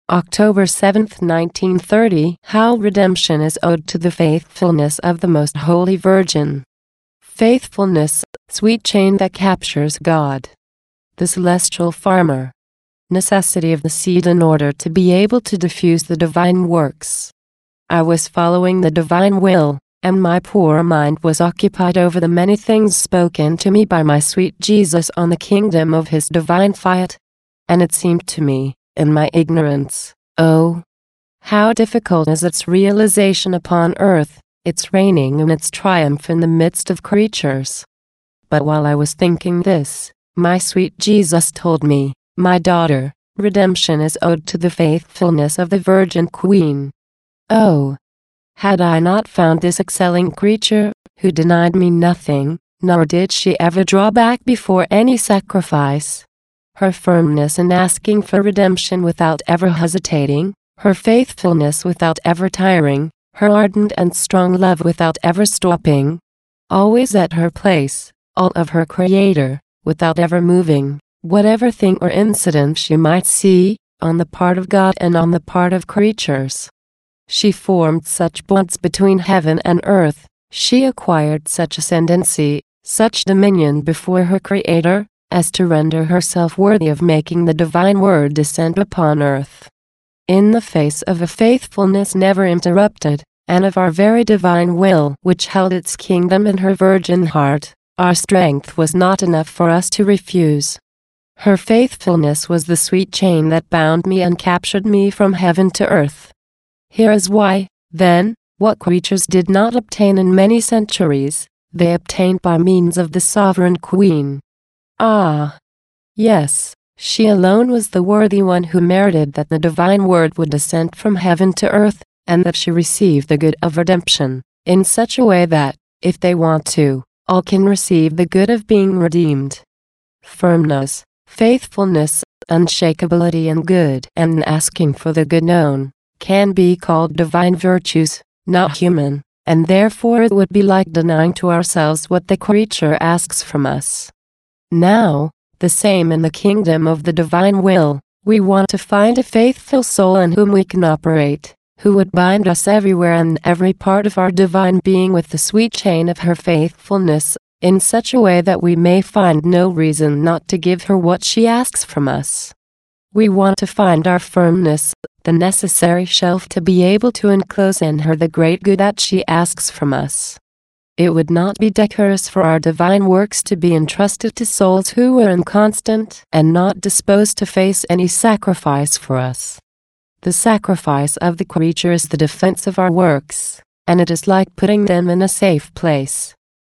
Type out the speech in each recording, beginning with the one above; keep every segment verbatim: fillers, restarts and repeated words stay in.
October seventh, nineteen thirty. How redemption is owed to the faithfulness of the Most Holy Virgin. Faithfulness, sweet chain that captures God. The celestial farmer. Necessity of the seed in order to be able to diffuse the divine works. I was following the divine will, and my poor mind was occupied over the many things spoken to me by my sweet Jesus on the kingdom of his divine fiat. And it seemed to me, in my ignorance, oh, how difficult is its realization upon earth, its reigning and its triumph in the midst of creatures. But while I was thinking this, my sweet Jesus told me, my daughter, redemption is owed to the faithfulness of the Virgin Queen. Oh, had I not found this excelling creature, who denied me nothing, nor did she ever draw back before any sacrifice? Her firmness in asking for redemption without ever hesitating, her faithfulness without ever tiring, her ardent and strong love without ever stopping, always at her place, all of her Creator, without ever moving, whatever thing or incident she might see, on the part of God and on the part of creatures. She formed such bonds between heaven and earth, she acquired such ascendancy, such dominion before her Creator, as to render herself worthy of making the divine word descend upon earth. In the face of a faithfulness never interrupted, and of our very divine will which held its kingdom in her virgin heart, our strength was not enough for us to refuse. Her faithfulness was the sweet chain that bound me and captured me from heaven to earth. Here is why, then, what creatures did not obtain in many centuries, they obtained by means of the sovereign Queen. Ah! Yes, she alone was the worthy one who merited that the divine word would descend from heaven to earth, and that she received the good of redemption, in such a way that, if they want to, all can receive the good of being redeemed. Firmness, faithfulness, unshakability in good and in asking for the good known, can be called divine virtues, not human, and therefore it would be like denying to ourselves what the creature asks from us. Now, the same in the kingdom of the divine will, we want to find a faithful soul in whom we can operate, who would bind us everywhere and every part of our divine being with the sweet chain of her faithfulness, in such a way that we may find no reason not to give her what she asks from us. We want to find our firmness, the necessary shelf to be able to enclose in her the great good that she asks from us. It would not be decorous for our divine works to be entrusted to souls who were inconstant and not disposed to face any sacrifice for us. The sacrifice of the creature is the defense of our works, and it is like putting them in a safe place.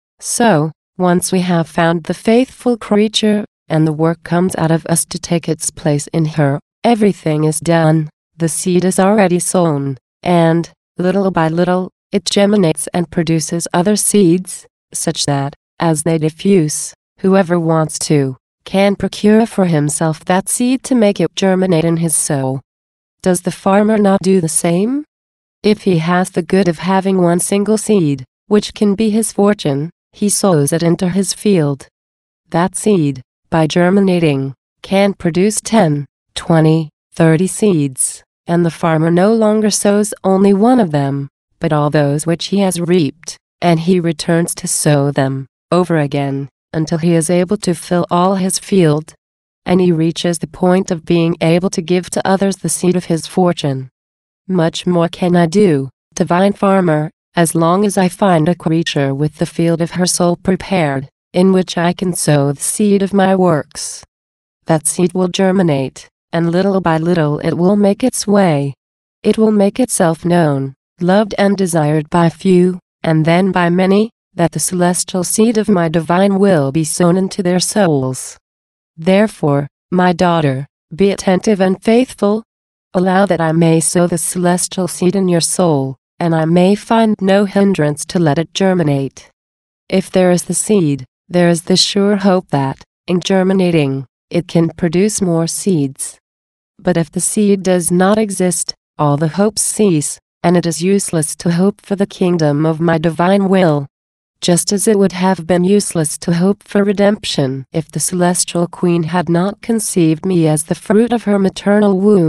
So, once we have found the faithful creature, and the work comes out of us to take its place in her, everything is done, the seed is already sown, and, little by little, it germinates and produces other seeds, such that, as they diffuse, whoever wants to, can procure for himself that seed to make it germinate in his soul. Does the farmer not do the same? If he has the good of having one single seed, which can be his fortune, he sows it into his field. That seed, by germinating, can produce ten, twenty, thirty seeds, and the farmer no longer sows only one of them, but all those which he has reaped, and he returns to sow them, over again, until he is able to fill all his field, and he reaches the point of being able to give to others the seed of his fortune. Much more can I do, divine farmer, as long as I find a creature with the field of her soul prepared, in which I can sow the seed of my works. That seed will germinate, and little by little it will make its way. It will make itself known, loved and desired by few, and then by many, that the celestial seed of my divine will be sown into their souls. Therefore, my daughter, be attentive and faithful. Allow that I may sow the celestial seed in your soul, and I may find no hindrance to let it germinate. If there is the seed, there is the sure hope that, in germinating, it can produce more seeds. But if the seed does not exist, all the hopes cease, and it is useless to hope for the kingdom of my divine will. Just as it would have been useless to hope for redemption if the celestial queen had not conceived me as the fruit of her maternal womb,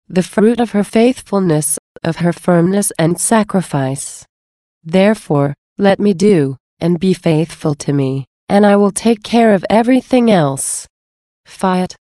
the fruit of her faithfulness, of her firmness and sacrifice. Therefore, let me do, and be faithful to me, and I will take care of everything else. Fiat.